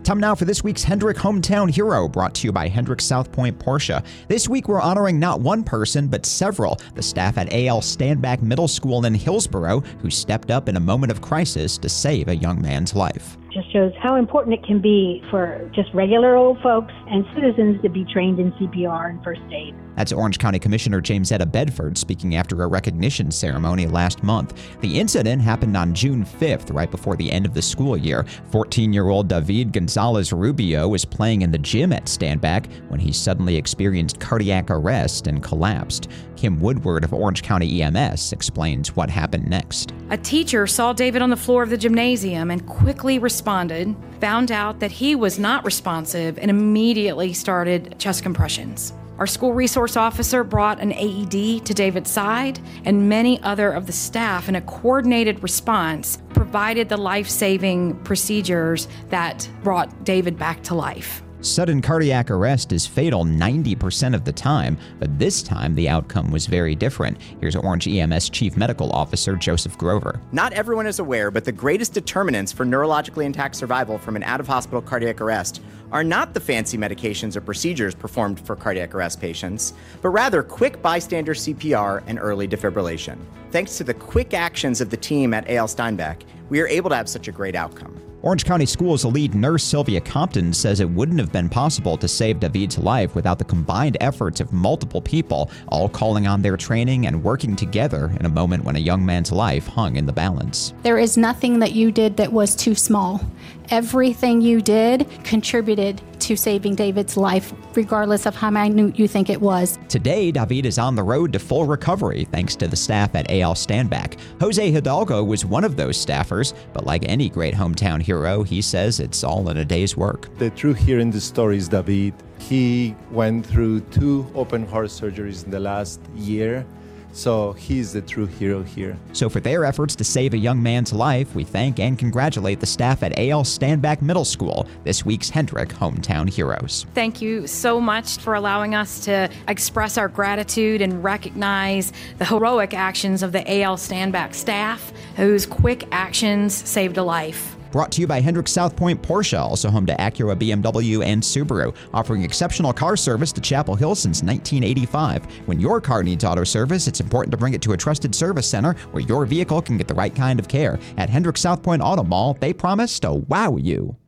Time now for this week's Hendrick Hometown Hero, brought to you by Hendrick South Point Porsche. This week we're honoring not one person, but several, the staff at A.L. Standback Middle School in Hillsboro, who stepped up in a moment of crisis to save a young man's life. Just shows how important it can be for just regular old folks and citizens to be trained in CPR and first aid. That's Orange County Commissioner James Etta Bedford speaking after a recognition ceremony last month. The incident happened on June 5th, right before the end of the school year. 14-year-old David Gonzalez Rubio was playing in the gym at Standback when he suddenly experienced cardiac arrest and collapsed. Kim Woodward of Orange County EMS explains what happened next. A teacher saw David on the floor of the gymnasium and quickly responded, found out that he was not responsive, and immediately started chest compressions. Our school resource officer brought an AED to David's side, and many other of the staff in a coordinated response provided the life-saving procedures that brought David back to life. Sudden cardiac arrest is fatal 90% of the time, but this time the outcome was very different. Here's Orange EMS Chief Medical Officer Joseph Grover. Not everyone is aware, but the greatest determinants for neurologically intact survival from an out-of-hospital cardiac arrest are not the fancy medications or procedures performed for cardiac arrest patients, but rather quick bystander CPR and early defibrillation. Thanks to the quick actions of the team at A.L. Steinbeck, we are able to have such a great outcome. Orange County Schools lead nurse Sylvia Compton says it wouldn't have been possible to save David's life without the combined efforts of multiple people, all calling on their training and working together in a moment when a young man's life hung in the balance. There is nothing that you did that was too small. Everything you did contributed to saving David's life, regardless of how minute you think it was. Today, David is on the road to full recovery thanks to the staff at A.L. Standback. Jose Hidalgo was one of those staffers, but like any great hometown hero, he says it's all in a day's work. The true hero in the story is David. He went through 2 open heart surgeries in the last year. So he's the true hero here. So for their efforts to save a young man's life, we thank and congratulate the staff at A.L. Standback Middle School, this week's Hendrick Hometown Heroes. Thank you so much for allowing us to express our gratitude and recognize the heroic actions of the A.L. Standback staff, whose quick actions saved a life. Brought to you by Hendrick South Point Porsche, also home to Acura, BMW, and Subaru, offering exceptional car service to Chapel Hill since 1985. When your car needs auto service, it's important to bring it to a trusted service center where your vehicle can get the right kind of care. At Hendrick South Point Auto Mall, they promise to wow you.